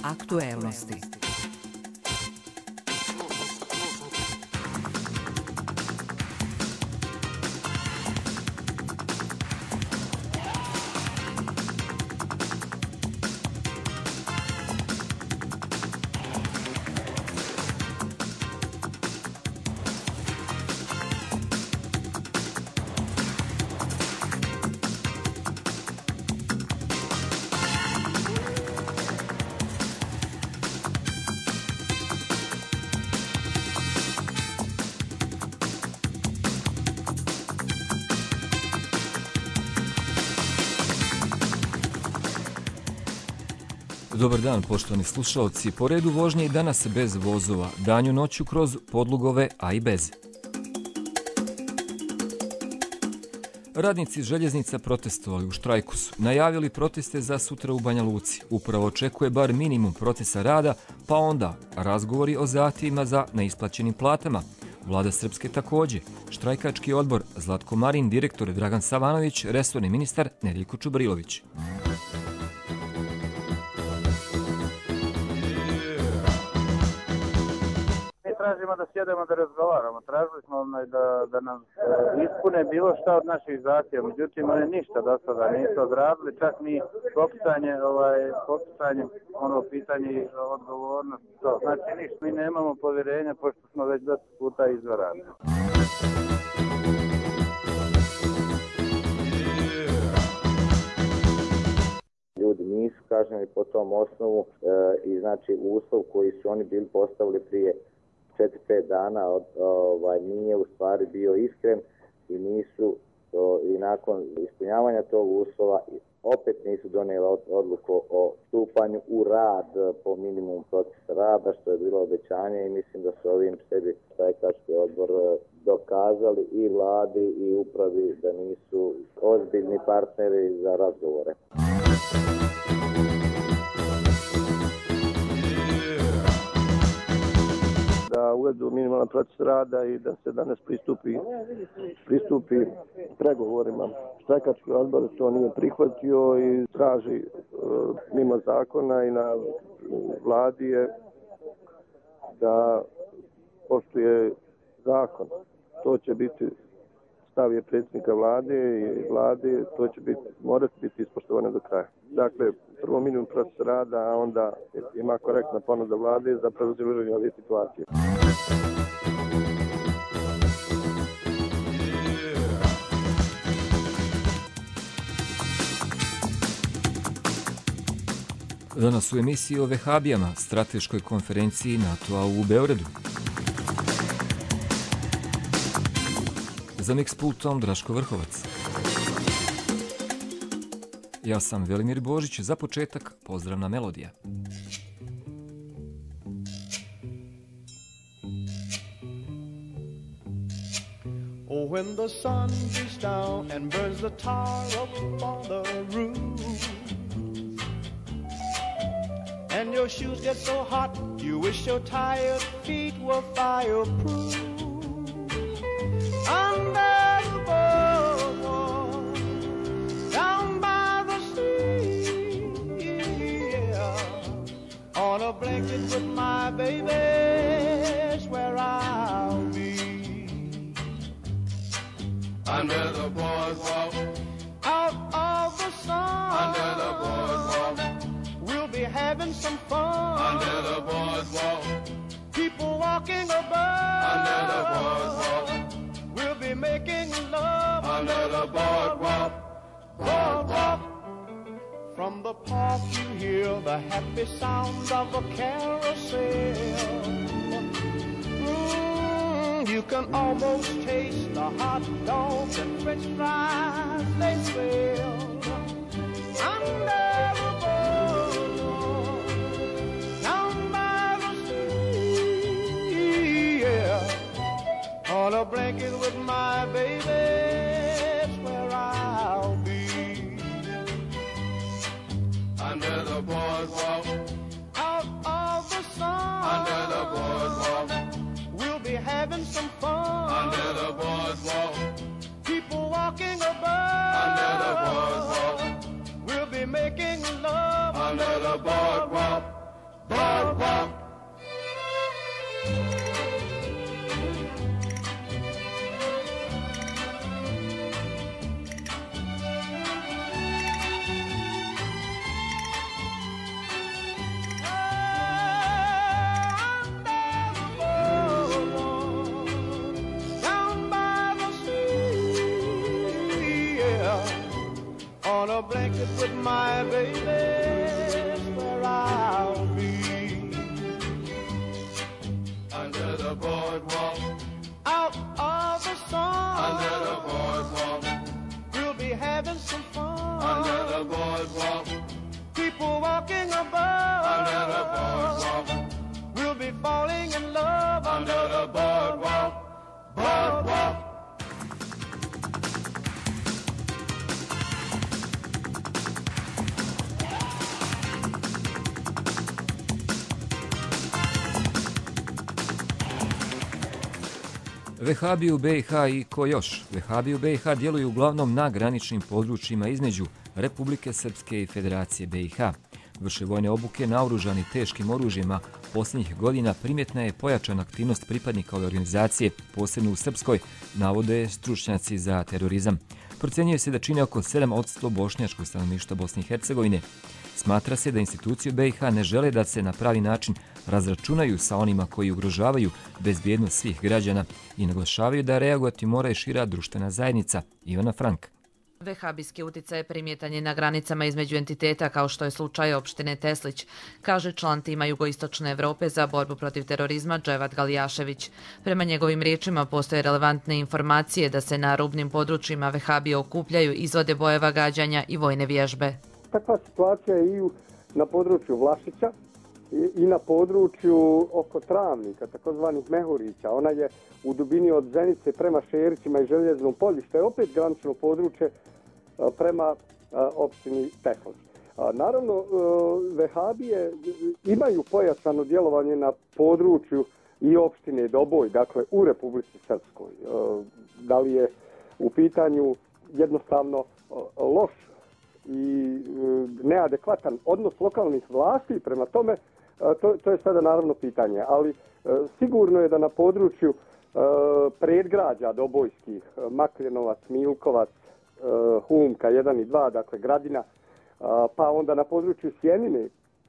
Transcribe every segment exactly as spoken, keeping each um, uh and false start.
Aktuelnosti. Dobar dan, poštovani slušalci. Po redu vožnje i danas bez vozova, danju noću kroz podlugove, a i bez. Radnici željeznica protestovali u štrajku su. Najavili proteste za sutra u Banja Luci. Upravo očekuje bar minimum procesa rada, pa onda razgovori o zahtjevima za neisplaćenim platama. Vlada Srpske također. Štrajkački odbor Zlatko Marin, direktor Dragan Savanović, resorni ministar Nedeljko Čubrilović. Tražimo da sjedemo da razgovaramo. Tražili smo onaj da, da nam ispune bilo šta od naših zahtjeva. Međutim, oni ništa do sada nisu odradili, čak ni popisanje, ovaj, popisanje, ono pitanje i odgovornost. To. Znači ništa, mi nemamo povjerenja pošto smo već dosta puta izvarali. Ljudi nisu kažnjeni po tom osnovu e, i znači uslov koji su oni bili postavili prije četiri pet dana od, ovaj, nije u stvari bio iskren i nisu o, i nakon ispunjavanja tog uslova opet nisu donijeli odluku o stupanju u rad po minimum procesa rada, što je bilo obećanje i mislim da su ovim sebi štrajkački odbor dokazali i vladi i upravi da nisu ozbiljni partneri za razgovore. Da uvedu minimalan proces rada i da se danas pristupi, pristupi pregovorima. Štrajkački odbor to nije prihvatio i traži e, mimo zakona i na vladi je da poštuje zakon. To će biti stav je predsjednika vlade i vlade, to će biti, morati biti ispoštovano do kraja. Dakle, prvo minimum proces rada, a onda ima korektna ponuda vlade za preuzimanje ove situacije. Danas u emisiji o vehabijama, strateškoj konferenciji NATO-a u Beogradu. Za mix pultom Draško Vrhovac. Ja sam Velimir Božić, za početak pozdravna melodija. Oh, when the sun beats down and burns the tar upon the roof, and your shoes get so hot, you wish your tired feet were fireproof. Under the boardwalk, down by the sea, yeah. On a blanket with my baby's where I'll be. Under the boardwalk, out of the sun. Under the boardwalk, we'll be having some fun. Under the boardwalk, people walking above. Under the boardwalk, we'll be making love. Under the boardwalk, boardwalk. From the park you hear the happy sounds of a carousel. Mm, you can almost taste the hot dogs and french fries they sell. Under the boardwalk, down by the sea, yeah. On a blanket with my baby, it's where I'll be. Under the boardwalk, out of the sun. Under the boardwalk, we'll be having some fun. Under the boardwalk, people walking above. Under the boardwalk, we'll be making love. Under the boardwalk, boardwalk. On a blanket with my baby, where I'll be. Under the boardwalk, out of the sun. Under the boardwalk, we'll be having some fun. Under the boardwalk, people walking above. Under the boardwalk, we'll be falling in love. Under the boardwalk, boardwalk. Vehabi u be i ha i ko još? Vehabi u be i ha djeluju uglavnom na graničnim područjima između Republike Srpske i Federacije be i ha. Vrše vojne obuke naoružani teškim oružjima. Posljednjih godina primjetna je pojačana aktivnost pripadnika ove organizacije, posebno u Srpskoj, navode stručnjaci za terorizam. Procjenjuje se da čine oko sedam posto bošnjačkog stanovništva Bosne i Hercegovine. Smatra se da institucije be i ha ne žele da se na pravi način razračunaju sa onima koji ugrožavaju bezbjednost svih građana i naglašavaju da reagovati mora i šira društvena zajednica. Ivana Frank. Vehabijski utjecaj primjetan je na granicama između entiteta kao što je slučaj opštine Teslić, kaže član tima Jugoistočne Evrope za borbu protiv terorizma Dževat Galijašević. Prema njegovim riječima postoje relevantne informacije da se na rubnim područjima Vehabije okupljaju, izvode bojeva gađanja i vojne vježbe. Takva situacija je i na području Vlašića i na području oko Travnika, takozvanih Mehurića. Ona je u dubini od Zenice prema Šerićima i Željeznom polju, što je opet granično područje prema opštini Teslić. Naravno, Vehabije imaju pojačano djelovanje na području i opštine Doboj, dakle u Republici Srpskoj. Da li je u pitanju jednostavno loš i neadekvatan odnos lokalnih vlasti prema tome, to, to je sada naravno pitanje. Ali sigurno je da na području predgrađa Dobojskih, Makljenovac, Milkovac, Humka jedan i dva, dakle Gradina, pa onda na području Sjenine,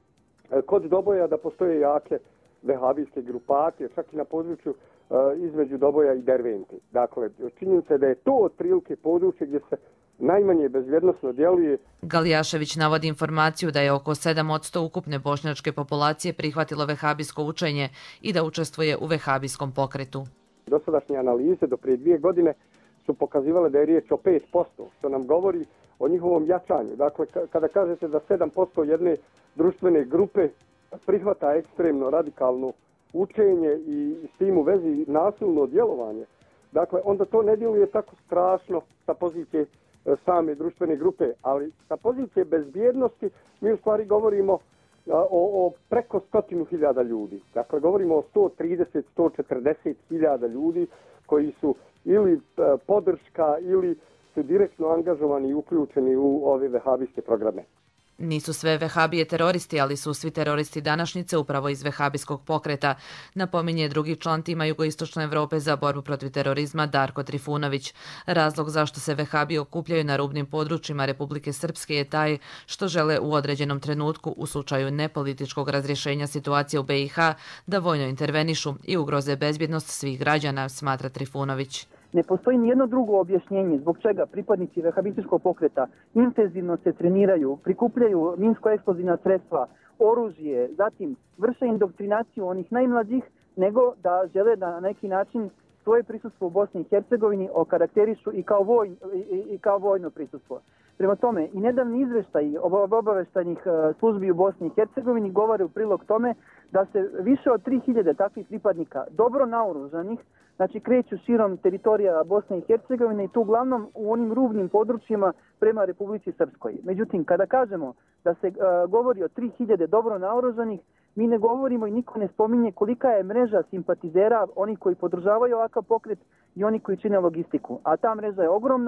kod Doboja da postoje jake vehabijske grupacije, čak i na području između Doboja i Dervente. Dakle, činjenica je da je to otprilike područje gdje se najmanje bezvjednostno djeluje. Galijašević navodi informaciju da je oko sedam posto ukupne bošnjačke populacije prihvatilo vehabijsko učenje i da učestvuje u vehabijskom pokretu. Dosadašnje analize do prije dvije godine su pokazivale da je riječ o pet posto, što nam govori o njihovom jačanju. Dakle, kada kažete da sedam posto jedne društvene grupe prihvata ekstremno radikalno učenje i s tim u vezi nasilno djelovanje, dakle, onda to ne djeluje tako strašno sa pozicije same društvene grupe, ali sa pozicije bezbjednosti mi u stvari govorimo o, o preko stotinu hiljada ljudi. Dakle, govorimo o sto trideset do sto četrdeset hiljada ljudi koji su ili podrška ili su direktno angažovani i uključeni u ove vehabijske programe. Nisu sve vehabije teroristi, ali su svi teroristi današnjice upravo iz vehabijskog pokreta, napominje drugi član tima Jugoistočne Evrope za borbu protiv terorizma Darko Trifunović. Razlog zašto se vehabije okupljaju na rubnim područjima Republike Srpske je taj što žele u određenom trenutku, u slučaju nepolitičkog razrješenja situacije u be i ha, da vojno intervenišu i ugroze bezbjednost svih građana, smatra Trifunović. Ne postoji nijedno drugo objašnjenje zbog čega pripadnici vehabističkog pokreta intenzivno se treniraju, prikupljaju minsko-eksplozivna sredstva, oružje, zatim vrše indoktrinaciju onih najmlađih, nego da žele da na neki način svoje prisustvo u Bosni i Hercegovini okarakterišu i kao, voj, i, i kao vojno prisustvo. Prema tome, i nedavni izveštaji obaveštajnih službi u Bosni i Hercegovini govore u prilog tome da se više od tri hiljade takvih pripadnika dobro naoružanih, znači kreću širom teritorija Bosne i Hercegovine i tu uglavnom u onim rubnim područjima prema Republici Srpskoj. Međutim, kada kažemo da se uh, govori o tri hiljade dobro naoružanih, mi ne govorimo i niko ne spominje kolika je mreža simpatizera, oni koji podržavaju ovakav pokret i oni koji čine logistiku. A ta mreža je ogromna.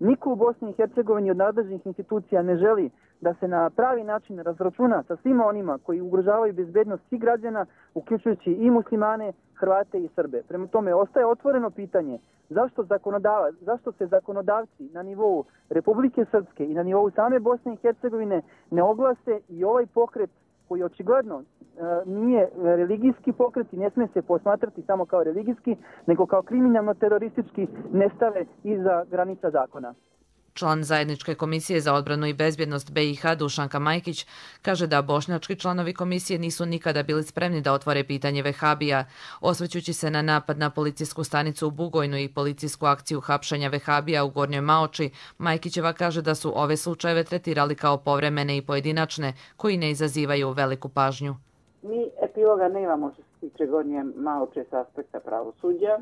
Niko u Bosni i Hercegovini od nadležnih institucija ne želi da se na pravi način razračuna sa svima onima koji ugrožavaju bezbednost svih građana, uključujući i muslimane, Hrvate i Srbe. Prema tome, ostaje otvoreno pitanje zašto, zašto se zakonodavci na nivou Republike Srpske i na nivou same Bosne i Hercegovine ne oglase i ovaj pokret koji očigledno nije religijski pokret i ne smije se posmatrati samo kao religijski, nego kao kriminalno-teroristički, ne stave iza granica zakona. Član Zajedničke komisije za odbranu i bezbjednost B i H Dušanka Majkić kaže da bošnjački članovi komisije nisu nikada bili spremni da otvore pitanje vehabija. Osvrćući se na napad na policijsku stanicu u Bugojnu i policijsku akciju hapšenja vehabija u Gornjoj Maoči, Majkićeva kaže da su ove slučajeve tretirali kao povremene i pojedinačne koji ne izazivaju veliku pažnju. Mi epiloga nemamo što se tiče Gornje Maoče s aspekta pravosuđa.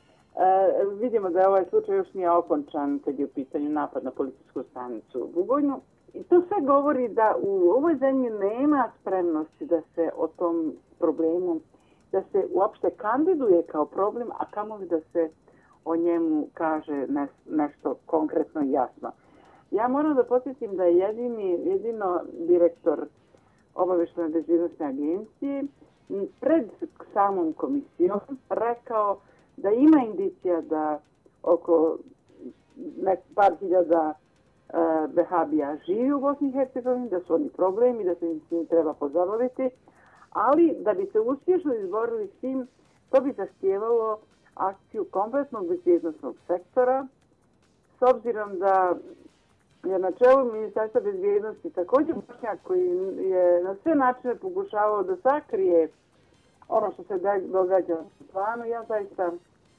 E, vidimo da ovaj slučaj još nije okončan kad je u pitanju napad na policijsku stanicu u Bugojnu. I to sve govori da u ovoj zemlji nema spremnosti da se o tom problemu, da se uopšte kandiduje kao problem, a kamoli da se o njemu kaže ne, nešto konkretno i jasno. Ja moram da podsjetim da je jedini, jedino direktor Obavještajne bezbjednosne agencije pred samom komisijom rekao da ima indicija da oko nek par hiljada e, vehabija živi u Bosni i Hercegovini, da su oni problemi, da se s njim treba pozabaviti, ali da bi se uspješno izborili s tim, to bi zahtijevalo akciju kompletnog bezbjednosnog sektora, s obzirom da je na čelu Ministarstva bezbjednosti također Bošnjak koji je na sve načine pokušavao da sakrije ono što se događa u planu. Ja zaista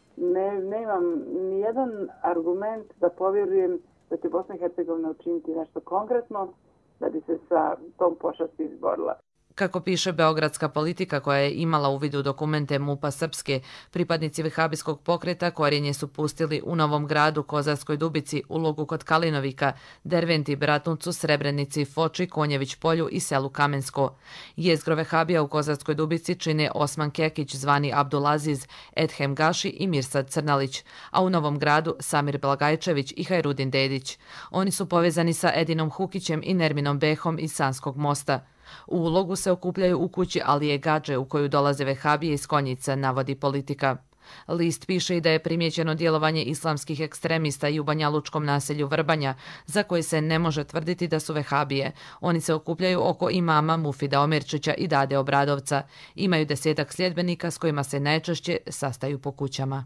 ne, nemam ni jedan argument da povjerujem da će Bosna i Hercegovina učiniti nešto konkretno da bi se sa tom pošasti izborila. Kako piše Beogradska politika koja je imala uvid u dokumente MUP-a Srpske, pripadnici vehabijskog pokreta korijenje su pustili u Novom Gradu, Kozarskoj Dubici, Ulogu kod Kalinovika, Derventi, Bratuncu, Srebrenici, Foči, Konjević polju i selu Kamensko. Jezgro vehabija u Kozarskoj Dubici čine Osman Kekić, zvani Abdulaziz, Edhem Gaši i Mirsad Crnalić, a u Novom Gradu Samir Blagajčević i Hajrudin Dedić. Oni su povezani sa Edinom Hukićem i Nerminom Behom iz Sanskog mosta. U Ulogu se okupljaju u kući Alije Gadže u koju dolaze vehabije iz Konjica, navodi politika. List piše i da je primijećeno djelovanje islamskih ekstremista i u banjalučkom naselju Vrbanja, za koje se ne može tvrditi da su vehabije. Oni se okupljaju oko imama Mufida Omirčića i Dade Obradovca. Imaju desetak sljedbenika s kojima se najčešće sastaju po kućama.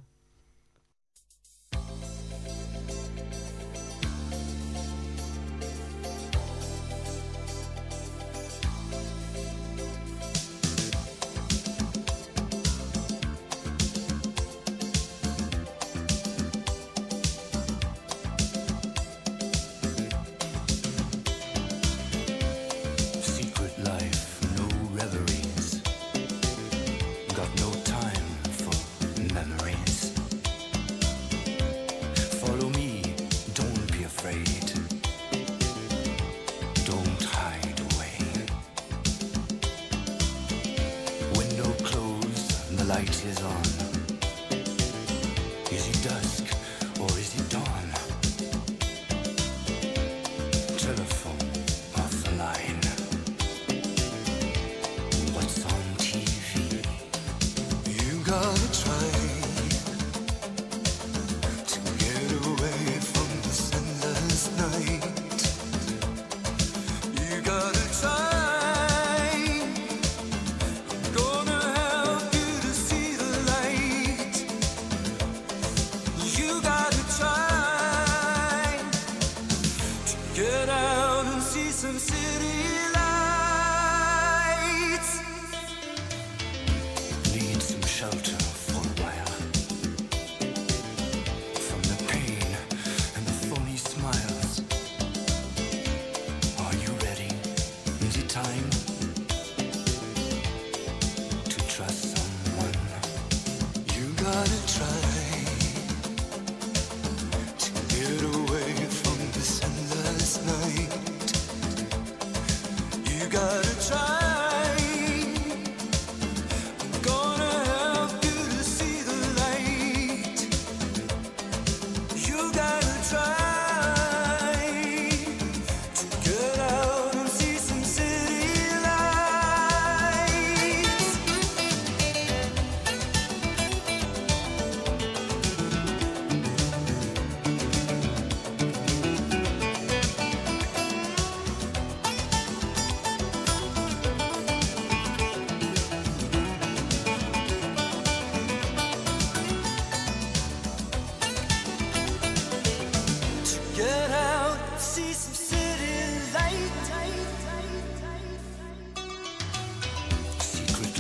Try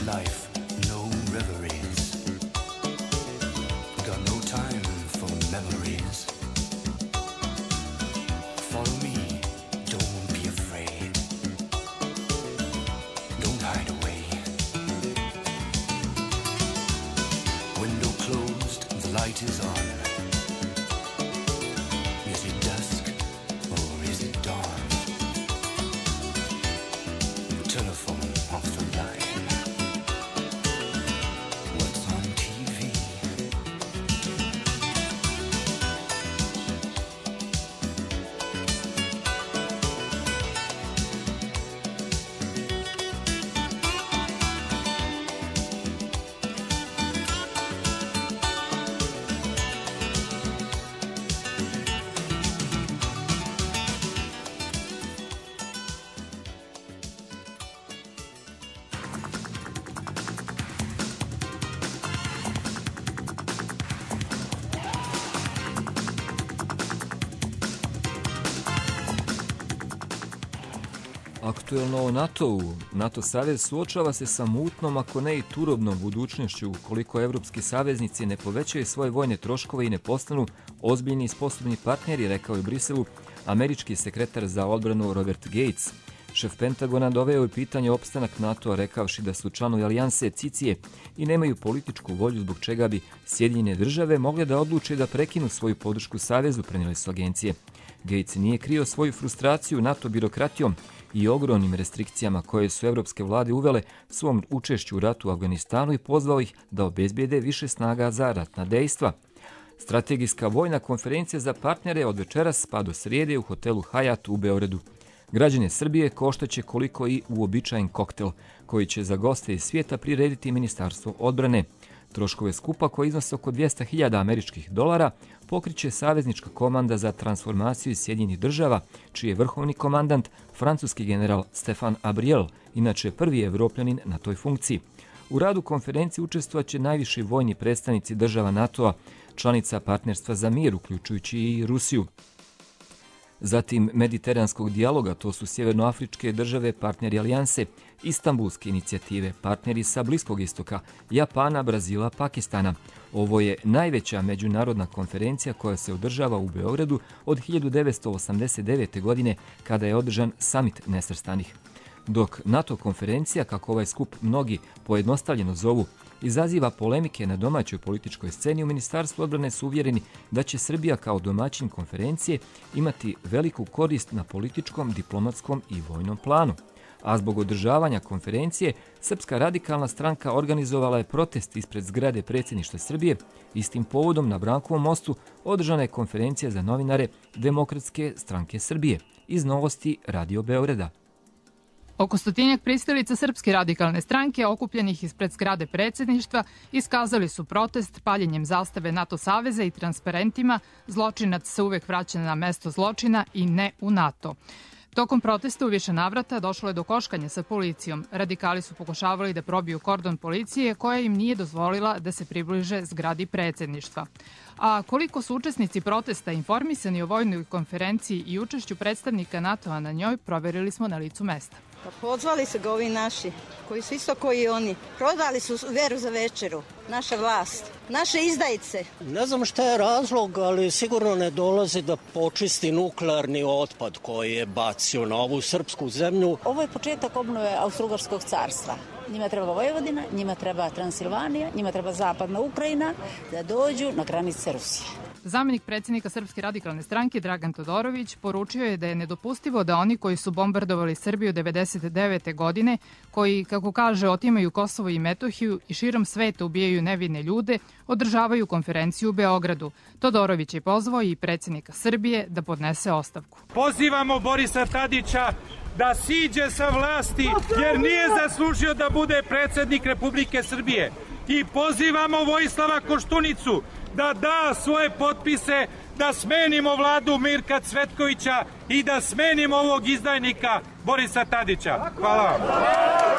life, no reveries. Got no time for memories. Follow me, don't be afraid. Don't hide away. Window closed, the light is on. Is it dusk or is it dawn? Telephone off the line. What's on T V? Aktuelno o NATO-u. NATO savez suočava se sa mutnom, ako ne i turobnom budućnošću ukoliko evropski saveznici ne povećaju svoje vojne troškove i ne postanu ozbiljni i sposobni partneri, rekao je u Briselu američki sekretar za odbranu Robert Gates. Šef Pentagona doveo je pitanje opstanak NATO-a rekavši da su članovi alijanse cicije i nemaju političku volju zbog čega bi Sjedinjene države mogle da odluče da prekinu svoju podršku savezu, prenijele su agencije. Gates nije krio svoju frustraciju NATO birokratijom i ogromnim restrikcijama koje su evropske vlade uvele svom učešću u ratu u Afganistanu i pozvao ih da obezbijede više snaga za ratna dejstva. Strategijska vojna konferencija za partnere od večeras pa do srijede u hotelu Hyatt u Beogradu. Građane Srbije koštaće koliko i uobičajen koktel, koji će za goste iz svijeta prirediti Ministarstvo odbrane. Troškove skupa, koji iznose oko dvjesto hiljada američkih dolara, pokriće Saveznička komanda za transformaciju iz Sjedinjenih država, čiji je vrhovni komandant francuski general Stefan Abriel, inače prvi evropljanin na toj funkciji. U radu konferencije učestvovaće najviši vojni predstavnici država NATO-a, članica partnerstva za mir, uključujući i Rusiju. Zatim mediteranskog dijaloga, to su sjevernoafričke države, partneri alijanse, Istanbulske inicijative, partneri sa Bliskog istoka, Japana, Brazila, Pakistana. Ovo je najveća međunarodna konferencija koja se održava u Beogradu od hiljadu devetsto osamdeset devete. godine kada je održan Samit nesvrstanih. Dok NATO konferencija, kako ovaj skup mnogi pojednostavljeno zovu, izaziva polemike na domaćoj političkoj sceni, u Ministarstvu odbrane su uvjereni da će Srbija kao domaćin konferencije imati veliku korist na političkom, diplomatskom i vojnom planu. A zbog održavanja konferencije, Srpska radikalna stranka organizovala je protest ispred zgrade predsjedništva Srbije. Istim povodom na Brankovom mostu održana je konferencija za novinare Demokratske stranke Srbije. Iz Novosti Radio Beograda. Oko stotinjak pristalica Srpske radikalne stranke okupljenih ispred zgrade predsjedništva iskazali su protest paljenjem zastave NATO saveza i transparentima "Zločinac se uvek vraća na mesto zločina i ne u NATO". Tokom protesta u više navrata došlo je do koškanja sa policijom. Radikali su pokušavali da probiju kordon policije koja im nije dozvolila da se približe zgradi predsjedništva. A koliko su učesnici protesta informisani o vojnoj konferenciji i učešću predstavnika NATO-a na njoj, proverili smo na licu mesta. Pa pozvali su ga ovi naši, koji su isto koji i oni. Prodali su veru za večeru, naša vlast, naše izdajice. Ne znam šta je razlog, ali sigurno ne dolazi da počisti nuklearni otpad koji je bacio na ovu srpsku zemlju. Ovo je početak obnove Austro-Ugarskog carstva. Njima treba Vojvodina, njima treba Transilvanija, njima treba zapadna Ukrajina da dođu na granice Rusije. Zamenik predsjednika Srpske radikalne stranke Dragan Todorović poručio je da je nedopustivo da oni koji su bombardovali Srbiju devedeset devete. godine, koji, kako kaže, otimaju Kosovo i Metohiju i širom sveta ubijaju nevine ljude, održavaju konferenciju u Beogradu. Todorović je pozvao i predsjednika Srbije da podnese ostavku. Pozivamo Borisa Tadića da siđe sa vlasti jer nije zaslužio da bude predsjednik Republike Srbije. I pozivamo Vojislava Koštunicu da da svoje potpise, da smenimo vladu Mirka Cvetkovića i da smenimo ovog izdajnika Borisa Tadića. Hvala vam.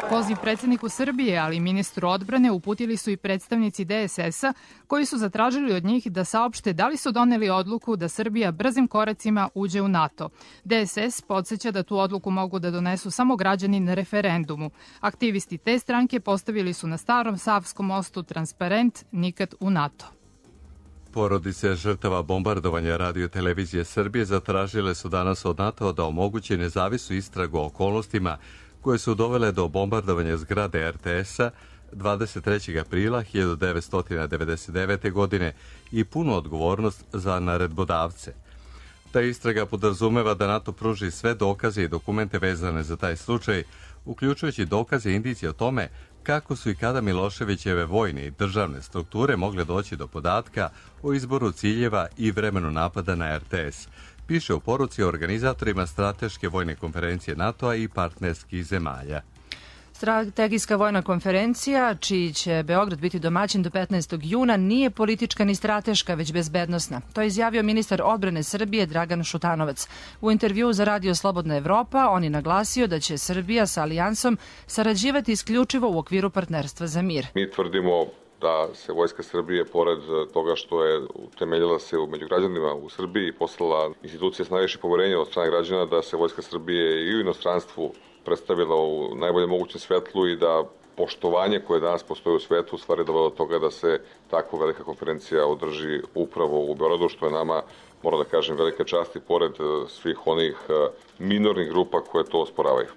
Poziv predsjedniku Srbije, ali i ministru odbrane uputili su i predstavnici D S S-a koji su zatražili od njih da saopšte da li su doneli odluku da Srbija brzim koracima uđe u NATO. D S S podsjeća da tu odluku mogu da donesu samo građani na referendumu. Aktivisti te stranke postavili su na starom Savskom mostu transparent "Nikad u NATO". Porodice žrtava bombardovanja Radio televizije Srbije zatražile su danas od NATO da omogući nezavisnu istragu o okolnostima koje su dovele do bombardovanja zgrade R T S-a dvadeset trećeg aprila hiljadu devetsto devedeset devete. godine i punu odgovornost za naredbodavce. Ta istraga podrazumeva da NATO pruži sve dokaze i dokumente vezane za taj slučaj, uključujući dokaze i indicije o tome kako su i kada Miloševićeve vojne i državne strukture mogle doći do podatka o izboru ciljeva i vremenu napada na R T S, piše u poruci o organizatorima strateške vojne konferencije NATO-a i partnerskih zemalja. Strategijska vojna konferencija, čiji će Beograd biti domaćin do petnaestog juna, nije politička ni strateška, već bezbednosna. To je izjavio ministar odbrane Srbije Dragan Šutanovac. U intervjuu za Radio Slobodna Evropa on je naglasio da će Srbija sa alijansom sarađivati isključivo u okviru partnerstva za mir. Mi tvrdimo da se Vojska Srbije, pored toga što je utemeljila se među građanima u Srbiji i poslala institucije s najviše poverenja od strane građana, da se Vojska Srbije i u inostranstvu predstavila u najboljem mogućem svetlu i da poštovanje koje danas postoji u svetu u stvari dovelo do toga da se takva velika konferencija održi upravo u Beogradu, što je nama, moram da kažem, velika čast i pored svih onih minornih grupa koje to osporavaju.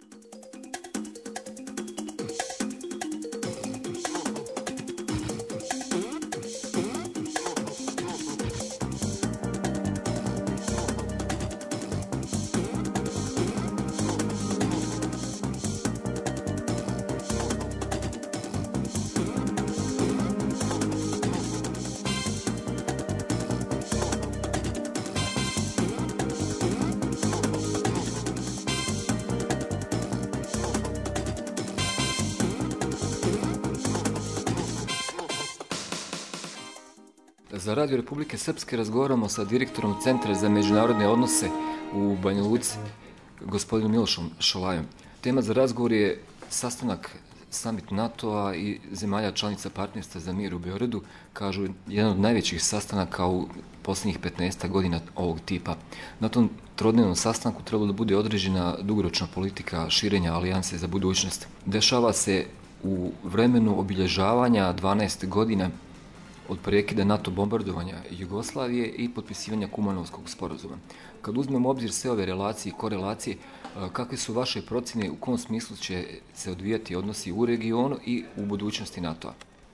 Za Radio Republike Srpske razgovaramo sa direktorom Centra za međunarodne odnose u Banja Luci, gospodinom Milošom Šolajom. Tema za razgovor je sastanak summit NATO-a i zemalja članica partnerstva za mir u Beogradu, kažu jedan od najvećih sastanaka u posljednjih petnaest godina ovog tipa. Na tom trodnevnom sastanku trebalo da bude određena dugoročna politika širenja alijanse za budućnost. Dešava se u vremenu obilježavanja dvanaest godina od prekida NATO bombardovanja Jugoslavije i potpisivanja Kumanovskog sporazuma. Kad uzmemo u obzir sve ove relacije i korelacije, kakve su vaše procjene, u kom smislu će se odvijati odnosi u regionu i u budućnosti NATO-a?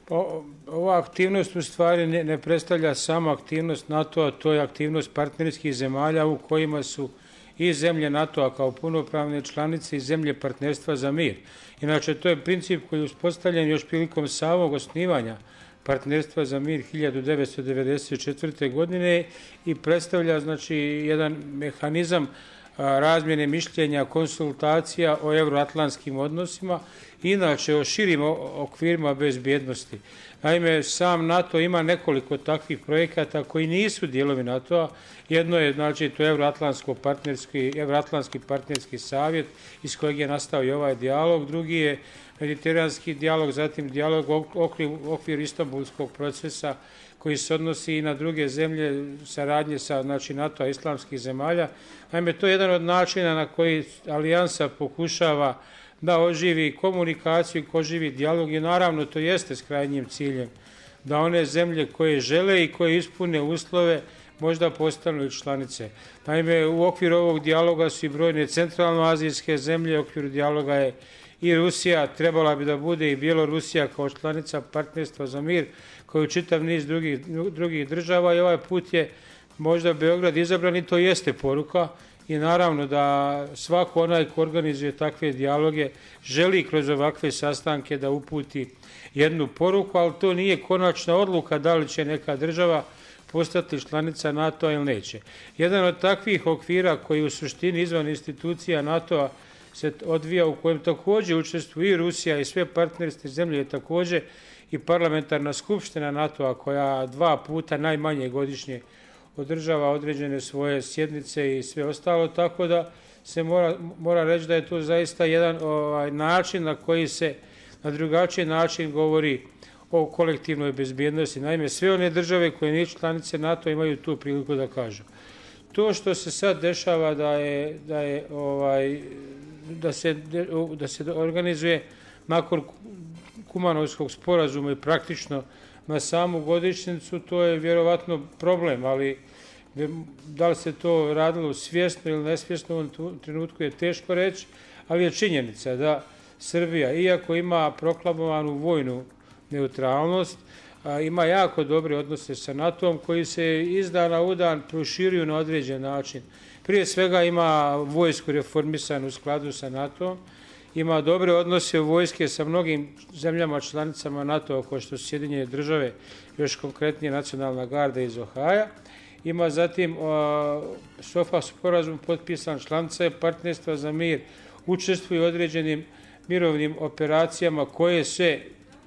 Ova aktivnost u stvari ne, ne predstavlja samo aktivnost NATO-a, to je aktivnost partnerskih zemalja u kojima su i zemlje NATO-a kao punopravne članice i zemlje partnerstva za mir. Inače, to je princip koji je uspostavljen još prilikom samog osnivanja partnerstva za mir hiljadu devetsto devedeset četvrte. godine i predstavlja znači jedan mehanizam razmjene mišljenja, konsultacija o euroatlantskim odnosima, inače o širim okvirima bezbjednosti. Naime, sam NATO ima nekoliko takvih projekata koji nisu dijelovi NATO-a. Jedno je, znači, to je Euroatlantsko partnerski, Euroatlantski partnerski savjet iz kojeg je nastao i ovaj dijalog. Drugi je mediteranski dijalog, zatim dijalog u okviru Istanbulskog procesa koji se odnosi i na druge zemlje saradnje sa znači, NATO-a islamskih zemalja. Naime, to je jedan od načina na koji alijansa pokušava da oživi komunikaciju, oživi dijalog i naravno to jeste s krajnjim ciljem da one zemlje koje žele i koje ispune uslove možda postanu i članice. Naime, u okviru ovog dijaloga su i brojne centralnoazijske zemlje, u okviru dijaloga je i Rusija, trebala bi da bude i Bjelorusija kao članica partnerstva za mir, koju čitav niz drugih, drugih država i ovaj put je možda Beograd izabran i to jeste poruka i naravno da svako onaj ko organizuje takve dijaloge želi kroz ovakve sastanke da uputi jednu poruku, ali to nije konačna odluka da li će neka država postati članica NATO-a ili neće. Jedan od takvih okvira koji u suštini izvan institucija NATO-a se odvija, u kojem također učestvuju i Rusija i sve partnerske zemlje, je također i parlamentarna skupština NATO-a koja dva puta najmanje godišnje održava određene svoje sjednice i sve ostalo, tako da se mora, mora reći da je to zaista jedan ovaj, način na koji se na drugačiji način govori o kolektivnoj bezbjednosti. Naime, sve one države koje nisu članice NATO imaju tu priliku da kažu. To što se sad dešava da je, da je ovaj, da se, da se organizuje nakon Kumanovskog sporazuma i praktično na samu godišnjicu, to je vjerovatno problem, ali da li se to radilo svjesno ili nesvjesno u ovom trenutku je teško reći, ali je činjenica da Srbija, iako ima proklamovanu vojnu neutralnost, ima jako dobre odnose sa NATO-om koji se iz dana u dan proširuju na određen način. Prije svega ima vojsku reformisanu u skladu sa NATO-om, ima dobre odnose vojske sa mnogim zemljama članicama NATO-a, kao što su Sjedinjene države, još konkretnije Nacionalna garda iz Ohaja. Ima zatim SOFA sporazum potpisan, članica je partnerstva za mir, učestvuju u određenim mirovnim operacijama koje se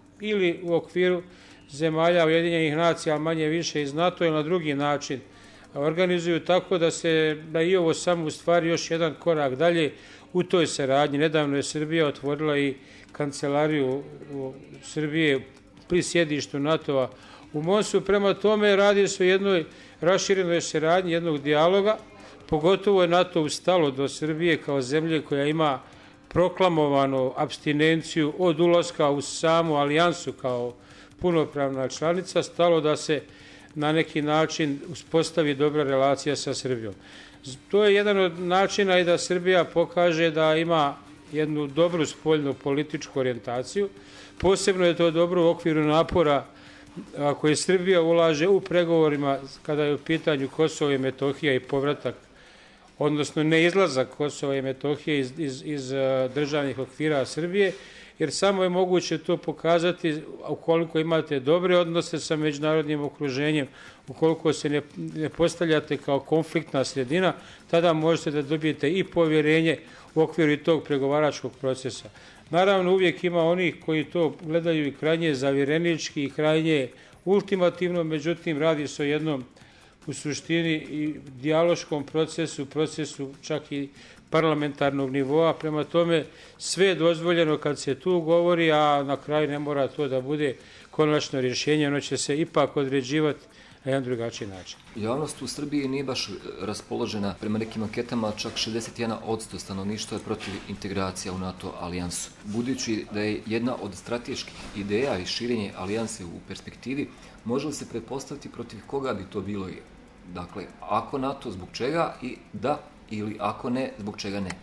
ili u okviru zemalja Ujedinjenih nacija, ali manje više iz NATO ili na drugi način organizuju tako da se da i ovo samo u stvari još jedan korak dalje u toj saradnji. Nedavno je Srbija otvorila i kancelariju u Srbije pri sjedištu NATO-a u Mosu. Prema tome radi se o jednoj raširenoj saradnji, jednog dijaloga. Pogotovo je NATO ustalo do Srbije kao zemlje koja ima proklamovanu apstinenciju od ulaska u samu alijansu kao punopravna članica, stalo da se na neki način uspostavi dobra relacija sa Srbijom. To je jedan od načina i da Srbija pokaže da ima jednu dobru spoljnu političku orijentaciju. Posebno je to dobro u okviru napora koje Srbija ulaže u pregovorima kada je u pitanju Kosovo i Metohija i povratak, odnosno neizlazak Kosova i Metohije iz, iz, iz državnih okvira Srbije, jer samo je moguće to pokazati ukoliko imate dobre odnose sa međunarodnim okruženjem, ukoliko se ne, ne postavljate kao konfliktna sredina, tada možete da dobijete i povjerenje u okviru tog pregovaračkog procesa. Naravno, uvijek ima onih koji to gledaju i krajnje zavjerenički i krajnje ultimativno, međutim, radi se o jednom u suštini i dijaloškom procesu, procesu čak i parlamentarnog nivoa. Prema tome, sve je dozvoljeno kad se tu govori, a na kraju ne mora to da bude konačno rješenje, ono će se ipak određivati na jedan drugačiji način. Javnost u Srbiji nije baš raspoložena, prema nekim anketama čak šezdeset jedan posto stanovništva je protiv integracija u NATO alijansu. Budući da je jedna od strateških ideja i širenje alijanse u perspektivi, može li se pretpostaviti protiv koga bi to bilo? Dakle, ako NATO, zbog čega i da, ili ako ne, zbog čega ne?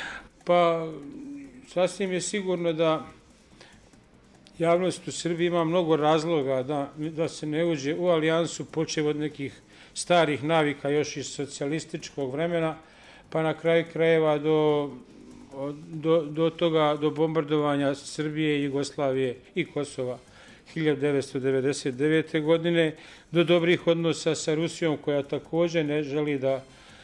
Pa, sasvim je sigurno da javnost u Srbiji ima mnogo razloga da, da se ne uđe u alijansu, počev od nekih starih navika još iz socijalističkog vremena, pa na kraju krajeva do, do, do toga, do bombardovanja Srbije, Jugoslavije i Kosova hiljadu devetsto devedeset devete. godine, do dobrih odnosa sa Rusijom, koja također ne želi da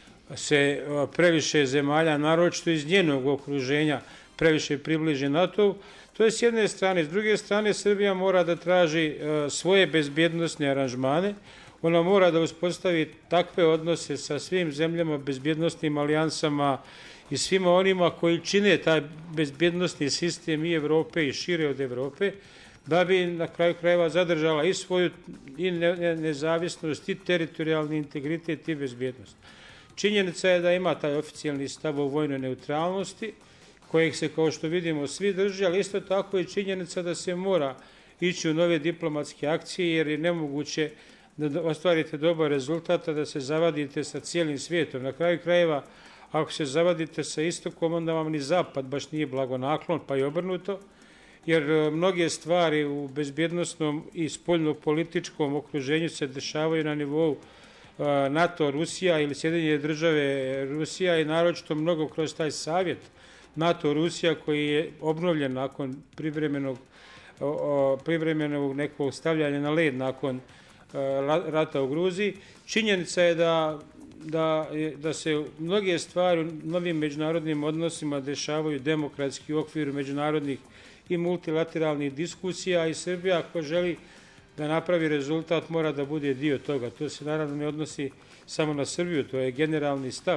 se previše zemalja, naročito iz njenog okruženja, previše približi NATO. To je s jedne strane. S druge strane, Srbija mora da traži svoje bezbjednostne aranžmane. Ona mora da uspostavi takve odnose sa svim zemljama, bezbjednostnim alijansama i svima onima koji čine taj bezbjednostni sistem i Evrope i šire od Evrope, da bi na kraju krajeva zadržala i svoju i nezavisnost, i teritorijalni integritet i bezbjednost. Činjenica je da ima taj oficijalni stav o vojnoj neutralnosti, kojeg se, kao što vidimo, svi drži, ali isto tako je činjenica da se mora ići u nove diplomatske akcije, jer je nemoguće da ostvarite dobar rezultat, da se zavadite sa cijelim svijetom. Na kraju krajeva, ako se zavadite sa istokom, onda vam ni zapad baš nije blagonaklon, pa i obrnuto, jer mnoge stvari u bezbjednostnom i spoljno-političkom okruženju se dešavaju na nivou NATO, Rusija ili Sjedinjene države Rusija i naročito mnogo kroz taj savjet NATO, Rusija koji je obnovljen nakon privremenog, privremenog nekog stavljanja na led nakon rata u Gruziji. Činjenica je da, da, da se mnoge stvari u novim međunarodnim odnosima dešavaju demokratski u okviru međunarodnih i multilateralnih diskusija i Srbija, ako želi da napravi rezultat, mora da bude dio toga. To se naravno ne odnosi samo na Srbiju, to je generalni stav.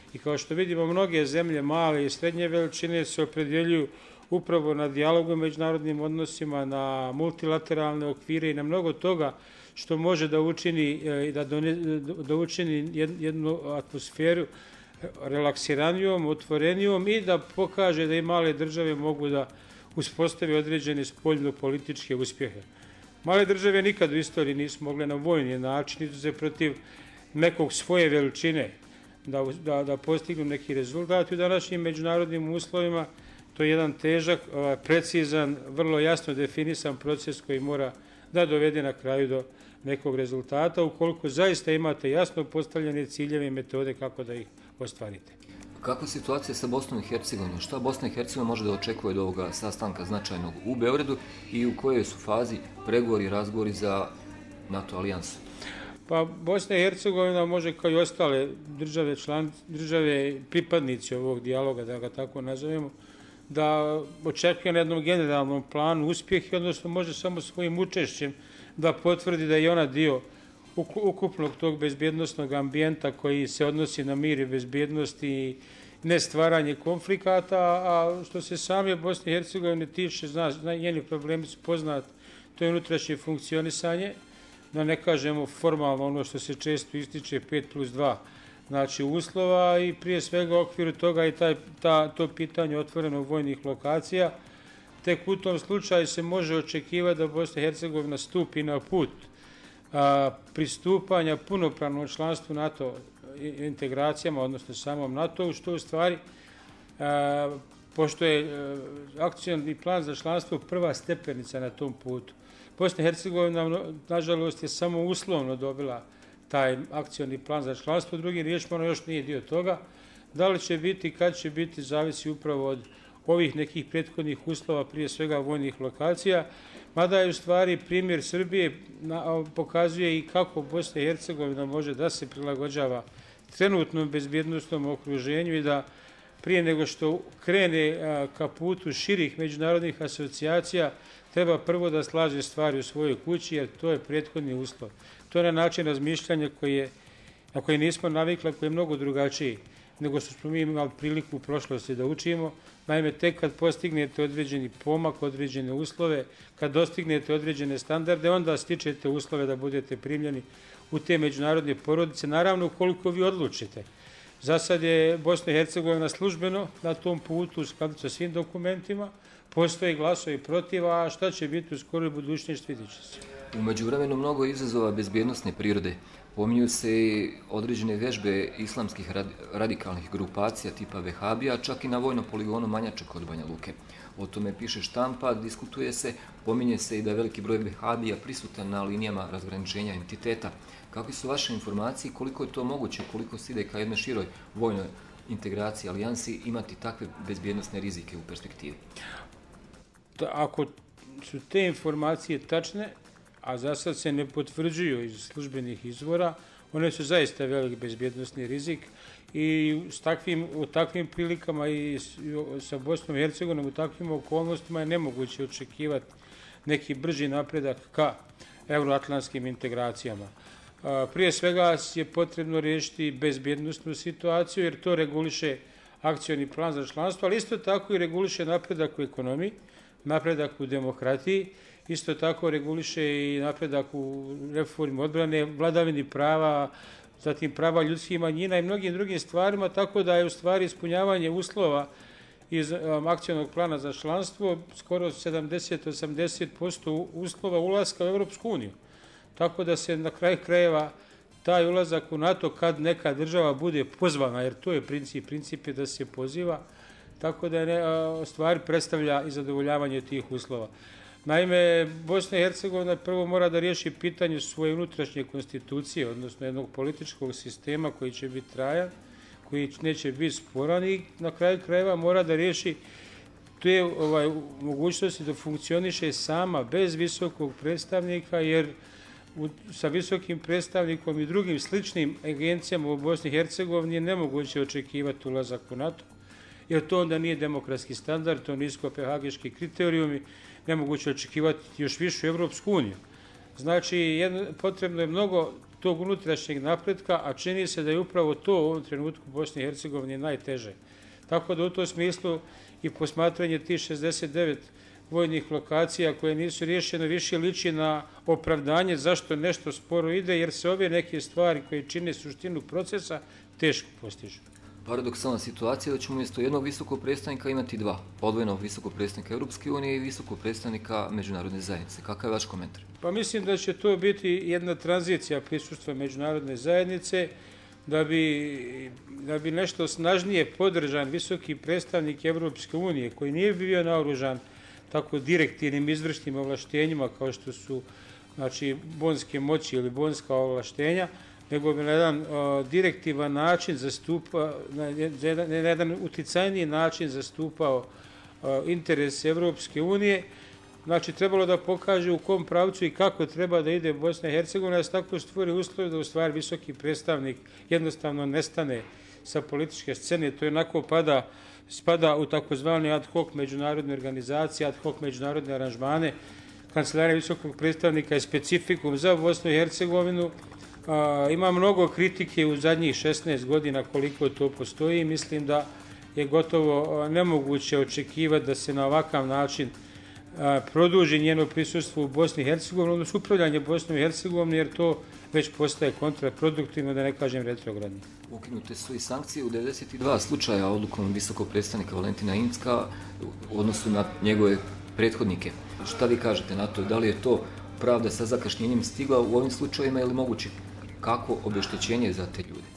I kao što vidimo, mnoge zemlje male i srednje veličine se opredjeljuju upravo na dijalogu u međunarodnim odnosima, na multilateralne okvire i na mnogo toga što može da učini, da, done, da učini jednu atmosferu relaksiranijom, otvorenijom i da pokaže da i male države mogu da uspostavi određene spoljno-političke uspjehe. Male države nikad u istoriji nisu mogle na vojni način izuze protiv nekog svoje veličine da, da, da postignu neki rezultat. U današnjim međunarodnim uslovima to je jedan težak, precizan, vrlo jasno definisan proces koji mora da dovede na kraju do nekog rezultata, ukoliko zaista imate jasno postavljene ciljeve i metode kako da ih ostvarite. Kakva je situacija sa Bosnom i Hercegovinom? Šta Bosna i Hercegovina može da očekuje od ovoga sastanka značajnog u Beogradu i u kojoj su fazi pregovori i razgovori za NATO alijansu? Pa Bosna i Hercegovina može kao i ostale države, član, države pripadnici ovog dijaloga, da ga tako nazovemo, da očekuje na jednom generalnom planu uspjeh, odnosno može samo svojim učešćem da potvrdi da je ona dio ukupnog tog bezbjednostnog ambijenta koji se odnosi na mir i bezbjednost i nestvaranje konflikata, a što se same Bosne i Hercegovine tiče, zna, njeni problemi su poznati, to je unutrašnje funkcionisanje, da ne kažemo formalno ono što se često ističe pet plus dva, znači uslova i prije svega u okviru toga i taj, ta, to pitanje otvorenog vojnih lokacija. Tek u tom slučaju se može očekivati da Bosna i Hercegovina stupi na put a, pristupanja punopravnom članstvu NATO integracijama, odnosno samom NATO-u, što u stvari, a, pošto je a, akcioni plan za članstvo prva stepenica na tom putu. Bosna i Hercegovina, nažalost, je samo uslovno dobila taj akcioni plan za članstvo, drugim riječima ono još nije dio toga. Da li će biti, kad će biti, zavisi upravo od ovih nekih prethodnih uslova, prije svega vojnih lokacija, mada je u stvari primjer Srbije pokazuje i kako Bosna i Hercegovina može da se prilagođava trenutnom bezbjednostnom okruženju i da prije nego što krene ka putu širih međunarodnih asocijacija, treba prvo da slaže stvari u svojoj kući, jer to je prethodni uslov. To je na način razmišljanja koji je, na koji nismo navikli, koji je mnogo drugačiji nego što smo mi imali priliku u prošlosti da učimo. Naime, tek kad postignete određeni pomak, određene uslove, kad dostignete određene standarde, onda stičete uslove da budete primljeni u te međunarodne porodice, naravno ukoliko vi odlučite. Za sad je Bosna i Hercegovina službeno na tom putu u skladu sa svim dokumentima, postoje glasovi protiv, a šta će biti u skoroj budućnosti, vidjet će se. U međuvremenu mnogo izazova bezbjednosne prirode. Pominju se i određene vežbe islamskih radikalnih grupacija tipa Vehabija, čak i na vojnom poligonu Manjača kod Banja Luke. O tome piše štampa, diskutuje se, pominje se i da je veliki broj Vehabija prisutan na linijama razgraničenja entiteta. Kakve su vaše informacije, koliko je to moguće, koliko se ide ka jednoj široj vojnoj integraciji alijansi imati takve bezbjednosne rizike u perspektivi? Ako su te informacije tačne, a za sad se ne potvrđuju iz službenih izvora, one su zaista veliki bezbjednosni rizik i s takvim, u takvim prilikama i sa Bosnom i Hercegovinom u takvim okolnostima je nemoguće očekivati neki brži napredak ka euroatlantskim integracijama. Prije svega je potrebno riješiti bezbjednostnu situaciju, jer to reguliše akcioni plan za članstvo, ali isto tako i reguliše napredak u ekonomiji, napredak u demokratiji, isto tako reguliše i napredak u reformi odbrane, vladavini prava, zatim prava ljudskih manjina i mnogim drugim stvarima, tako da je u stvari ispunjavanje uslova iz um, akcionog plana za članstvo skoro sedamdeset do osamdeset posto uslova ulaska u Europsku uniju. Tako da se na kraju krajeva taj ulazak u NATO kad neka država bude pozvana, jer to je princip, princip je da se poziva, tako da ne, a, stvari predstavlja i zadovoljavanje tih uslova. Naime, Bosna i Hercegovina prvo mora da riješi pitanje svoje unutrašnje konstitucije, odnosno jednog političkog sistema koji će biti trajan, koji neće biti sporan i na kraju krajeva mora da riješi te ovaj, mogućnosti da funkcioniše sama bez visokog predstavnika, jer u, sa visokim predstavnikom i drugim sličnim agencijama u Bosni i Hercegovini je nemoguće očekivati ulazak u NATO, jer to onda nije demokratski standard, to nisu kopenhagenški kriterijumi, nemoguće očekivati još višu Evropsku uniju. Znači, jedno, potrebno je mnogo tog unutrašnjeg napretka, a čini se da je upravo to u ovom trenutku u Bosni i Hercegovini najteže. Tako da u tom smislu i posmatranje tih šezdeset devet vojnih lokacija koje nisu riješene više liči na opravdanje zašto nešto sporo ide, jer se ove neke stvari koje čine suštinu procesa teško postižu. Paradoksalna situacija da ćemo umjesto jednog visokog predstavnika imati dva, odvojenog visokog predstavnika Europske unije i visokog predstavnika međunarodne zajednice. Kakav je vaš komentar? Pa mislim da će to biti jedna tranzicija prisustva međunarodne zajednice, da bi, da bi nešto snažnije podržan visoki predstavnik Europske unije, koji nije bio naoružan tako direktivnim izvršnim ovlaštenjima kao što su, znači, bonske moći ili bonska ovlaštenja, nego bi na jedan o, direktivan način zastupa, na jedan, na jedan uticajniji način zastupao o, interes Evropske unije. Znači, trebalo da pokaže u kom pravcu i kako treba da ide Bosna i Hercegovina, da se tako stvori uslov da u stvari visoki predstavnik jednostavno nestane sa političke scene. To je onako pada, spada u takozvani ad hoc međunarodne organizacije, ad hoc međunarodne aranžmane. Kancelarija visokog predstavnika je specifikum za Bosnu i Hercegovinu. A, ima mnogo kritike u zadnjih šesnaest godina koliko to postoji. Mislim da je gotovo nemoguće očekivati da se na ovakav način a, produži njeno prisustvo u Bosni i Hercegovini, odnosno upravljanje Bosnom i Hercegovinom, jer to već postaje kontraproduktivno, da ne kažem retrogradno. Ukinute su i sankcije u devedeset dva slučaja odlukom visokog predstavnika Valentina Incka u odnosu na njegove prethodnike. Šta vi kažete na to? Da li je to pravda sa zakašnjenjem stigla u ovim slučajevima ili moguće kako obeštećenje za te ljude?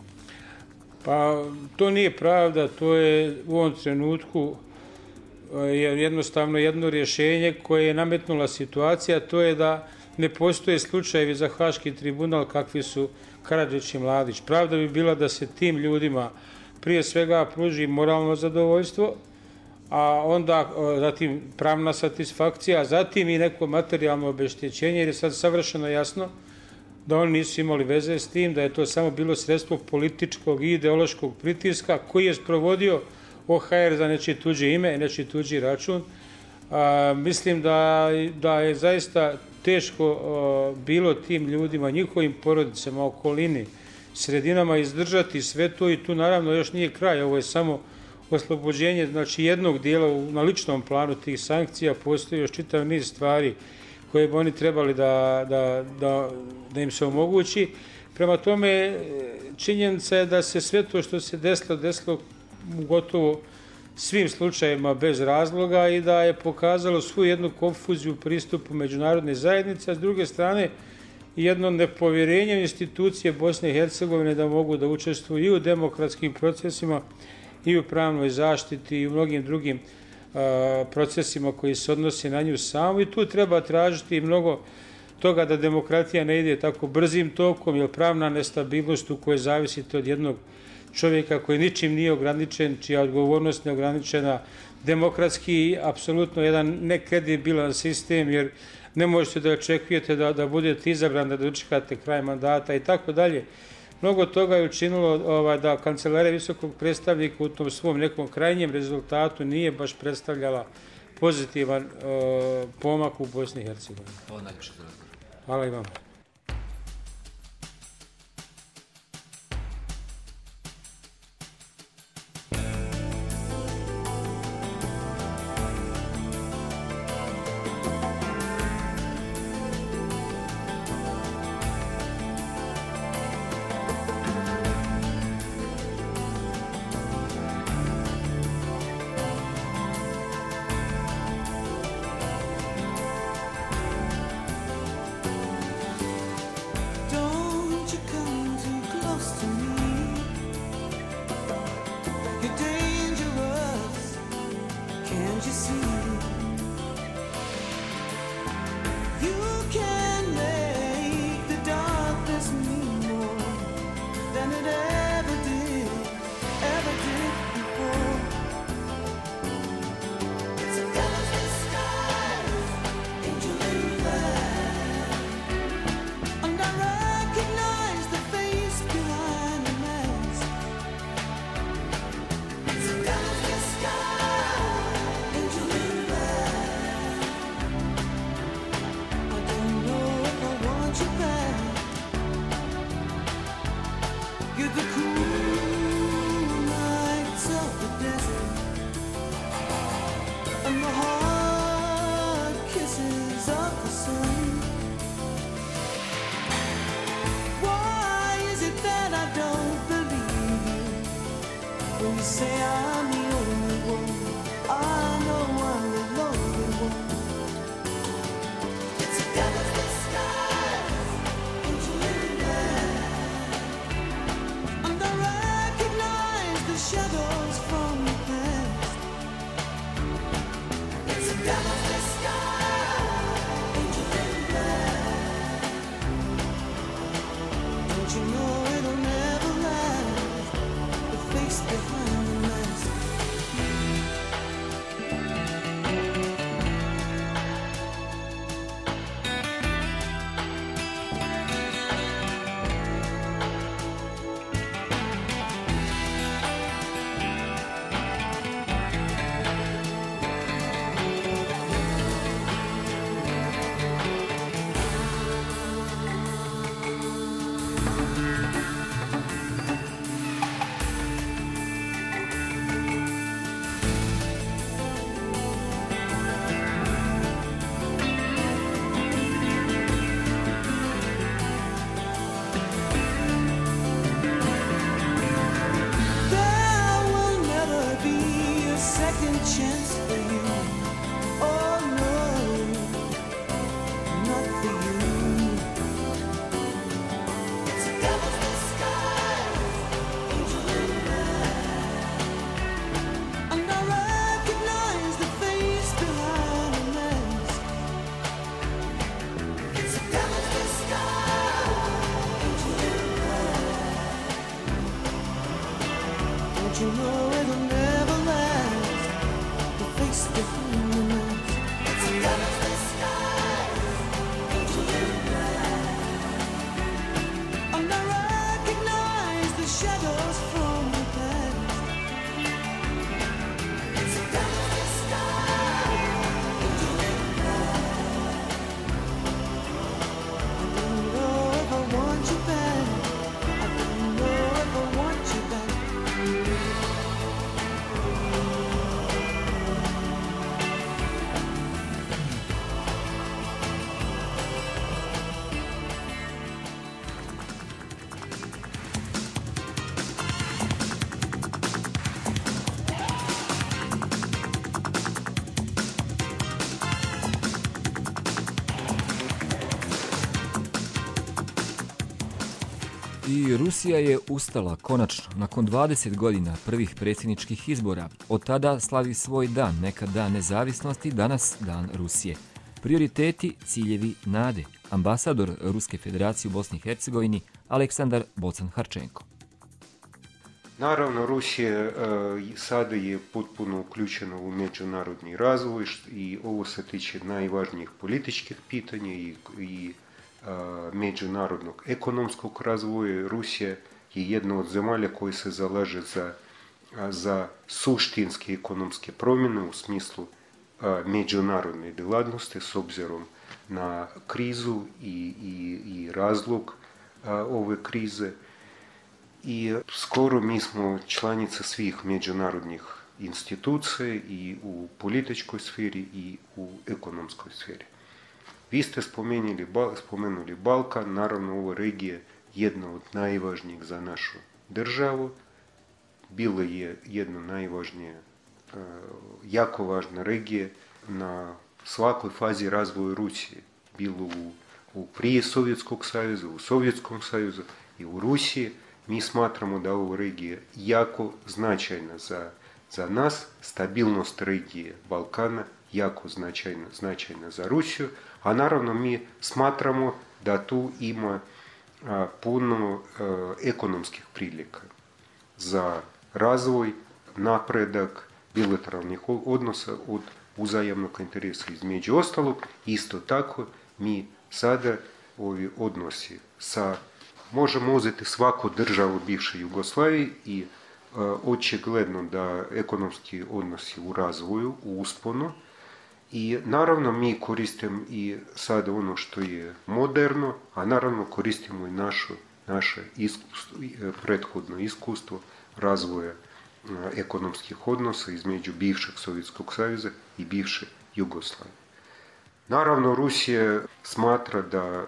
Pa to nije pravda, to je u ovom trenutku jednostavno jedno rješenje koje je nametnula situacija, to je da ne postoje slučajevi za Haški tribunal kakvi su Karadžić i Mladić. Pravda bi bila da se tim ljudima prije svega pruži moralno zadovoljstvo, a onda zatim pravna satisfakcija, a zatim i neko materijalno obeštećenje, jer je sad savršeno jasno da oni nisu imali veze s tim, da je to samo bilo sredstvo političkog i ideološkog pritiska koji je sprovodio O H R za nečije tuđe ime i nečiji tuđi račun. A, mislim da, da je zaista teško a, bilo tim ljudima, njihovim porodicama, okolini, sredinama izdržati sve to i tu naravno još nije kraj, ovo je samo oslobođenje, znači jednog dijela na ličnom planu tih sankcija. Postoji još čitav niz stvari koje bi oni trebali da, da, da, da im se omogući. Prema tome, činjenica je da se sve to što se desilo, desilo u gotovo svim slučajevima bez razloga i da je pokazalo svu jednu konfuziju pristupu međunarodne zajednice, a s druge strane jedno nepovjerenje institucije Bosne i Hercegovine da mogu da učestvuju i u demokratskim procesima i u pravnoj zaštiti i u mnogim drugim a, procesima koji se odnose na nju samu. I tu treba tražiti mnogo toga da demokratija ne ide tako brzim tokom, jer pravna nestabilnost u kojoj zavisite od jednog čovjeka koji ničim nije ograničen, čija odgovornost neograničena, demokratski apsolutno jedan nekredibilan sistem, jer ne možete da očekujete da, da budete izabran, da dočekate kraj mandata i tako dalje. Mnogo toga je učinilo ovaj, da kancelarija visokog predstavnika u tom svom nekom krajnjem rezultatu nije baš predstavljala pozitivan uh, pomak u Bosni i Hercegovini. Hvala najljepše za razgovor. Hvala i vama. only chance for you. Oh no, not for you. It's a devil's disguise, angel in red. And I recognize the face behind the mask. It's a devil's disguise, angel in red. Don't you know it'll never last? The face behind the mask. It's a devil's disguise, angel in red. And I recognize the shadows from the past. It's a devil's disguise, angel in red. I don't know if I want you back. I don't know if I want you back. I Rusija je ustala konačno nakon dvadeset godina prvih predsjedničkih izbora. Od tada slavi svoj dan, nekad dan nezavisnosti, danas dan Rusije. Prioriteti, ciljevi, nade. Ambasador Ruske federacije u Bosni i Hercegovini Aleksandar Bocan-Harčenko. Naravno, Rusija sada je potpuno uključena u međunarodni razvoj i ovo se tiče najvažnijih političkih pitanja i, i međunarodnog ekonomskog razvoja. Rusija je jedna od zemalja koja se zalaže za, za suštinske ekonomske promjene u smislu međunarodne djelatnosti s obzirom na krizu i, i, i razlog ove krize. I skoro mi smo članica svih međunarodnih institucija i u političkoj sferi i u ekonomskoj sferi. Vi ste spomenuli, spomenuli Balkan, naravno ova regija je jedna od najvažnijih za našu državu. Bila je jedna najvažnija, jako važna regija na svakoj fazi razvoja Rusije. Bilo u, u prije Sovjetskog saveza, u Sovjetskom savezu i u Rusiji. Mi smatramo da ova regija jako značajna za, za nas, stabilnost regije Balkana jako značajna, značajna za Rusiju, a naravno mi smatramo da tu ima a, puno a, ekonomskih prilika za razvoj, napredak bilateralnih odnosa od uzajamnog interesa. Između ostalog, isto tako mi sada ovi odnosi sa, možemo uzeti svaku državu bivše Jugoslavije i a, očigledno da ekonomski odnosi u razvoju, u usponu. I naravno mi koristimo i sada ono što je moderno, a naravno koristimo i našu, naše iskustvo, prethodno iskustvo razvoja ekonomskih odnosa između bivšeg Sovjetskog saveza i bivše Jugoslavije. Naravno, Rusija smatra da e,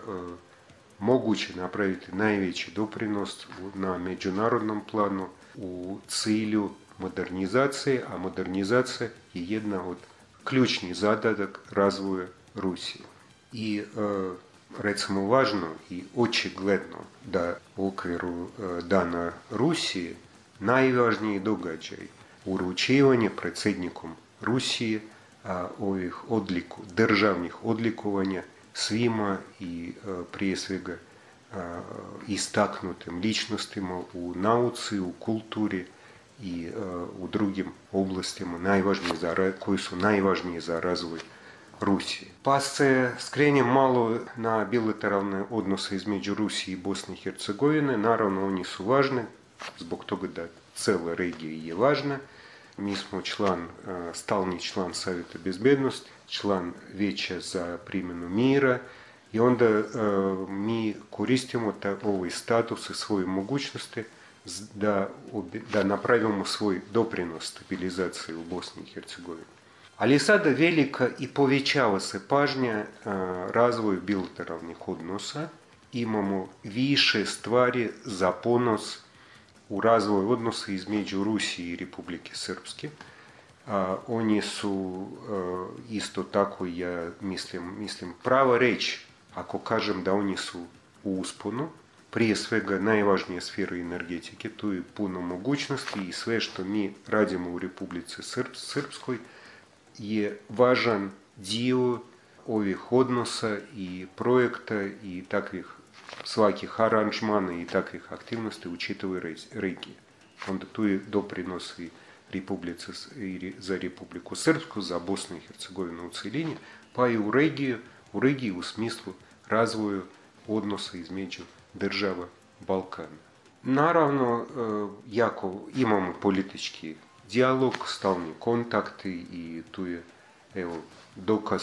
moguće napraviti najveći doprinos na međunarodnom planu u cilju modernizacije, a modernizacija je jedna od ključni zadatak razvoja Rusije. I e, recimo važno i očigledno da u okviru e, Dana Rusije najvažniji događaj uručivanje predsjednikom Rusije a, ovih odliku, državnih odlikovanja svima i a, prije svega a, istaknutim ličnostima u nauci, u kulturi i a, u drugim oblastima najvažnije za, koji su najvažnije za razvoj Rusije. Pa se skrenjem malo na bilateralne odnose između Rusije i Bosne i Hercegovine. Naravno, oni su važni, zbog toga da cijela regija je važna. Mi smo član, stalni član Savjeta bezbednosti, član Vijeća za primjenu mira i onda mi koristimo ta, ovaj status i svoje mogućnosti da, da napravimo svoj doprinos stabilizaciji u Bosni i Hercegovini. Ali sada velika i povećava se pažnja razvoju bilateralnih odnosa. Imamo više stvari za ponos u razvoju odnosa između Rusije i Republike Srpske. a oni su isto tako, ja mislim, mislim prava reč ako kažem da oni su u usponu, prije svega najvažnija sfera energetike, tu je puno mogućnosti i sve što mi radimo u Republici Srp, Srpskoj je važan dio ovih odnosa i projekta i takvih svakih aranžmana i takvih aktivnosti u čitavoj regiji. Onda tu je doprinos i Republici, i za Republiku Srpsku, za Bosnu i Hercegovinu u celini, pa i u regiji, u regiji u smislu razvoja odnosa između država Balkana. Naravno, jako imamo politički dijalog, stalni kontakti i tu je, evo, dokaz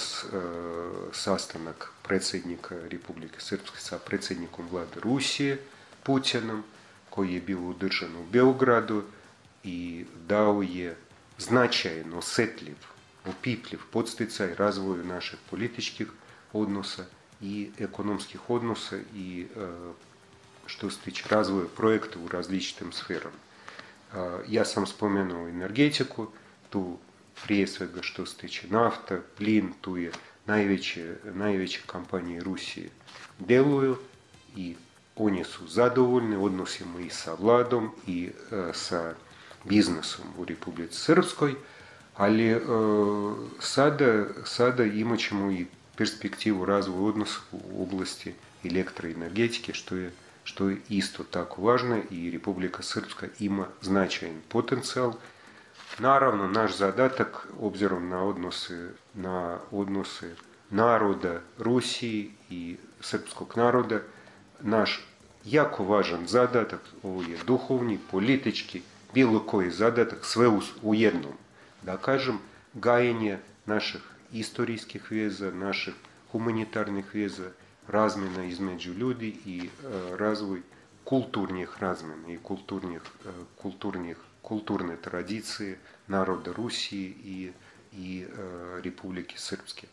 sastanak predsjednika Republike Srpske sa predsjednikom vlade Rusije, Putinom, koji je bio održan u Beogradu i dao je značajan, osjetljiv, opipljiv podsticaj razvoju naših političkih odnosa i ekonomskih odnosa i što se tiče razvoja projekta u različitim sferama. Ja sam spomenuo energetiku, tu prije svega što se tiče nafta, plin, tu je najveće, najveće kompanije Rusije deluju i oni su zadovoljni, odnosimo i sa vladom i sa biznesom u Republici Srpskoj, ali sada, sada imat ćemo i perspektivu razvoja odnosa u oblasti elektroenergetike, što je, što je isto tako važno i Republika Srpska ima značajan potencijal. Naravno, naš zadatak, obzirom na odnose, na odnose naroda Rusiji i srpskog naroda, naš jako važan zadatak, ovo je duhovni, politički, bilo koji zadatak, sve u jednom. Da kažem, gajenje naših istorijskih veza, naših humanitarnih veza, razmjena između ljudi i razvoj kulturnih razmjena i kulturnih, kulturnih, kulturne tradicije naroda Rusiji i, i Republike Srpske.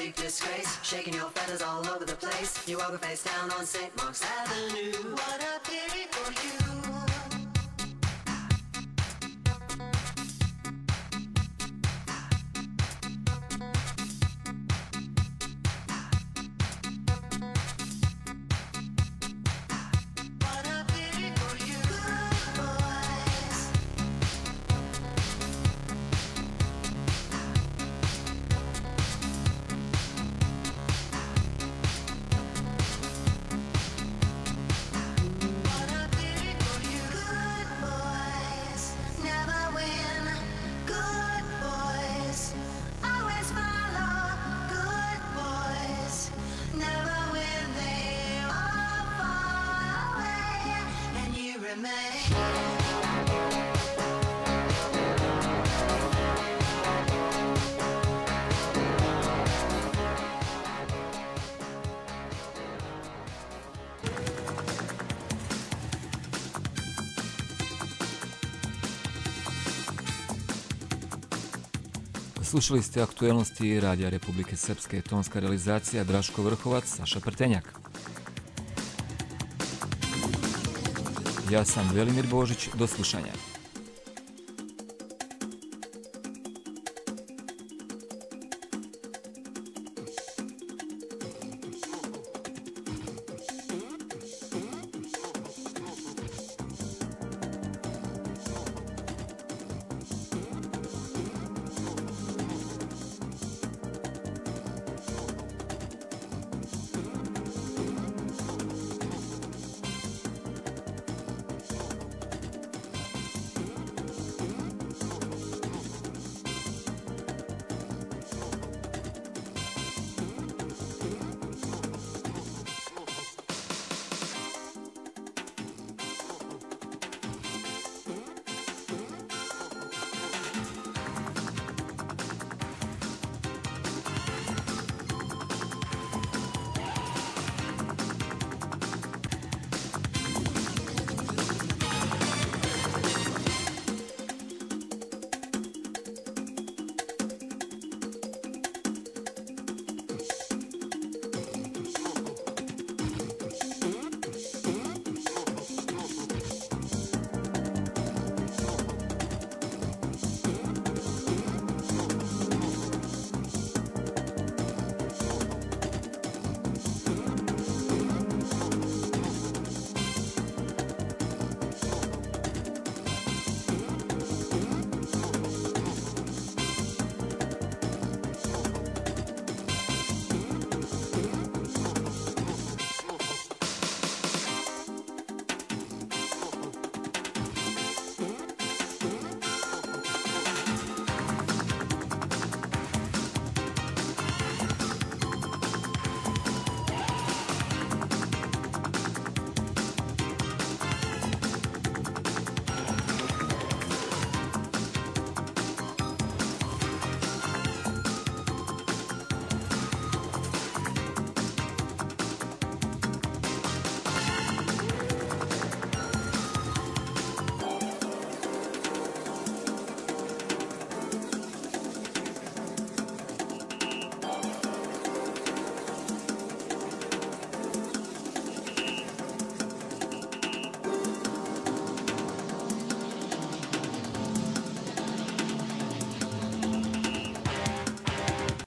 big disgrace, shaking your feathers all over the place. You walk a face down on Saint Mark's Avenue. What a pity for you. Slušali ste aktuelnosti Radija Republike Srpske, tonska realizacija Draško Vrhovac, Saša Prtenjak. Ja sam Velimir Božić, do slušanja.